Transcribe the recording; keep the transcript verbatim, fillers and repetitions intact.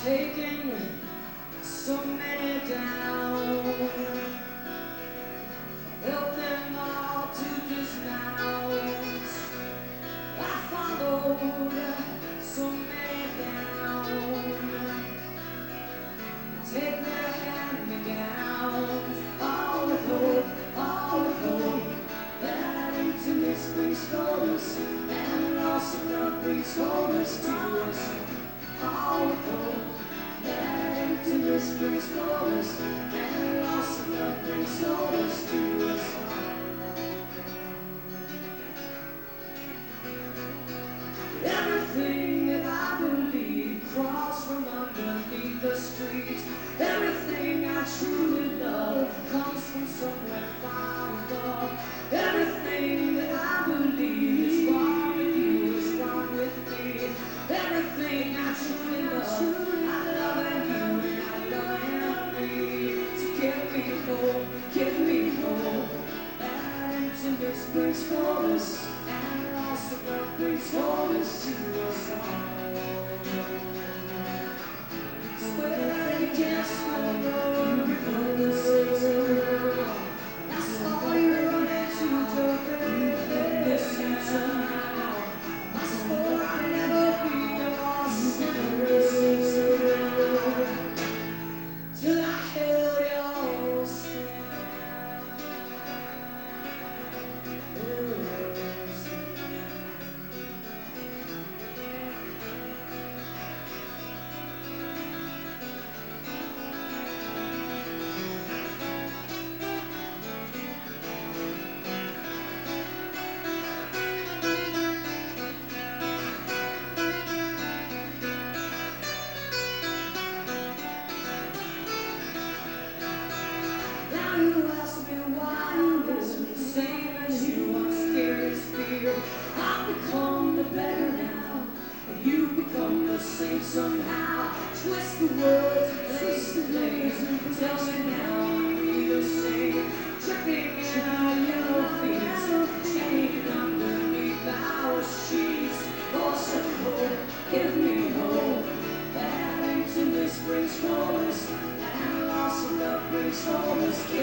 taken so many down. Help them all to dismount. I followed so many down. Take their hand-me-downs, all with hope, all with hope. That emptiness brings fullness, and loss of love brings wholeness to us. All with hope. That emptiness brings fullness, and loss of love brings wholeness to us. Everything that I believe crawls from underneath the street. Everything I truly love comes from somewhere far above. Everything that I believe is wrong with you, is wrong with me. Everything I truly love, I love in you and I love in me. So give me hope, give me hope. That emptiness brings fullness, and loss of love brings wholeness to us all. Swear you can't swim the road because it's a girl. That's all you're running to, to listen to now. I swore I'd never be lost in a race till I held yours. Now you ask me why you listen, the same as you, I'm scared it's fear. I've become the better now, and you become the same somehow. Twist the words and place the blame. Tell me now you need the same. Tripping in our yellow feet, chained underneath our sheets. Oh, so hope, give me hope. That emptiness brings fullness, and loss of love brings wholeness.